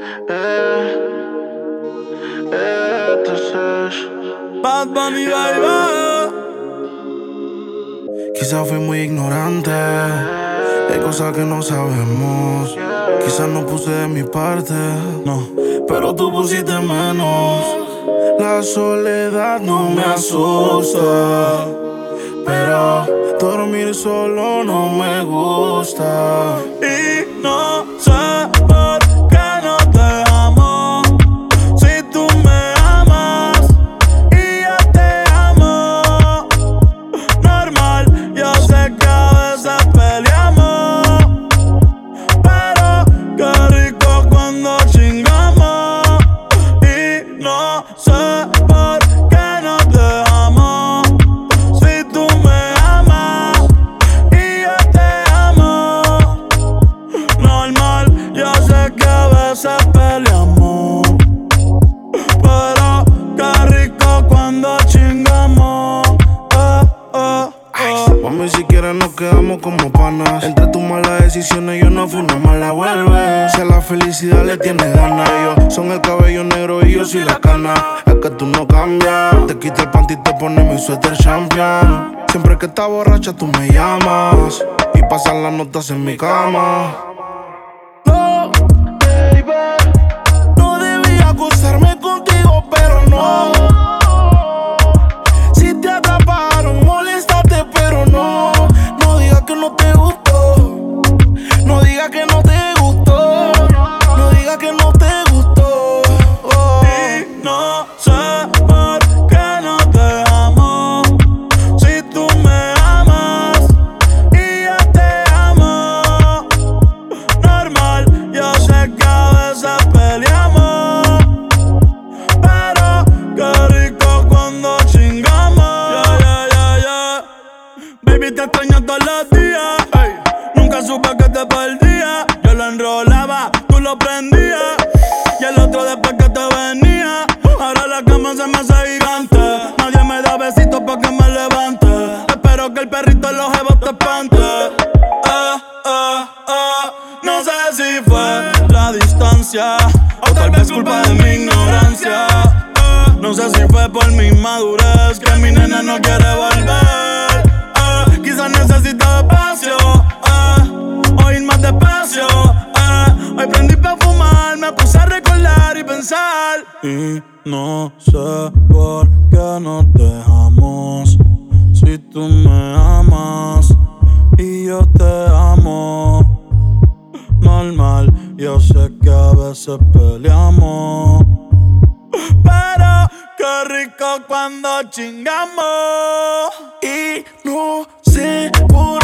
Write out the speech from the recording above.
Bad Bunny, baby. Quizás fui muy ignorante, hay cosas que no sabemos. Quizás no puse de mi parte, no, pero tú pusiste menos. La soledad no me asusta, pero dormir solo no me gusta. Y no sé por qué no te amo, si tú me amas y yo te amo. Normal, yo sé que a veces peleamos, pero qué rico cuando chingamos. Y no sé por qué no te amo, si tú me amas y yo te amo. Normal, yo sé que a veces peleamos, pero qué rico cuando chingamos. Mami, si quieres nos quedamos como panas. Entre tus malas decisiones yo no fui una mala vuelve. Si a la felicidad le tienes ganas, ellos son el cabello negro y yo soy la cana. Es que tú no cambias, te quita el panty y te pones mi suéter champion. Siempre que estás borracha tú me llamas y pasan las notas en mi cama. No, baby, no debía acostarme contigo, pero no. Si te atraparon, moléstate, pero no. No digas que no te gustó. No digas que no te gustó. No digas que no te gustó. Y no sé por qué no te amo, si tú me amas y yo te amo. Normal, yo sé que a veces peleamos, pero qué rico cuando chingamos. Baby, te extraño todos los días. Ey, nunca supe que te perdía. Yo lo enrolaba, tú lo prendías, y el otro después que te venía. Ahora la cama se me hace gigante. Nadie me da besitos pa' que me levante. Espero que el perrito en los jevos te espante. No sé si fue la distancia o tal vez culpa de mi ignorancia. No sé si fue por mi inmadurez que mi nena no quiere volver. Quizás necesita espacio, o ir más despacio. Hoy prendí pa' fumar, me puse a recordar y pensar. Y no sé por qué nos dejamos, si tú me amas y yo te amo. Normal, yo sé que a veces peleamos, pero qué rico cuando chingamos. Y no sé por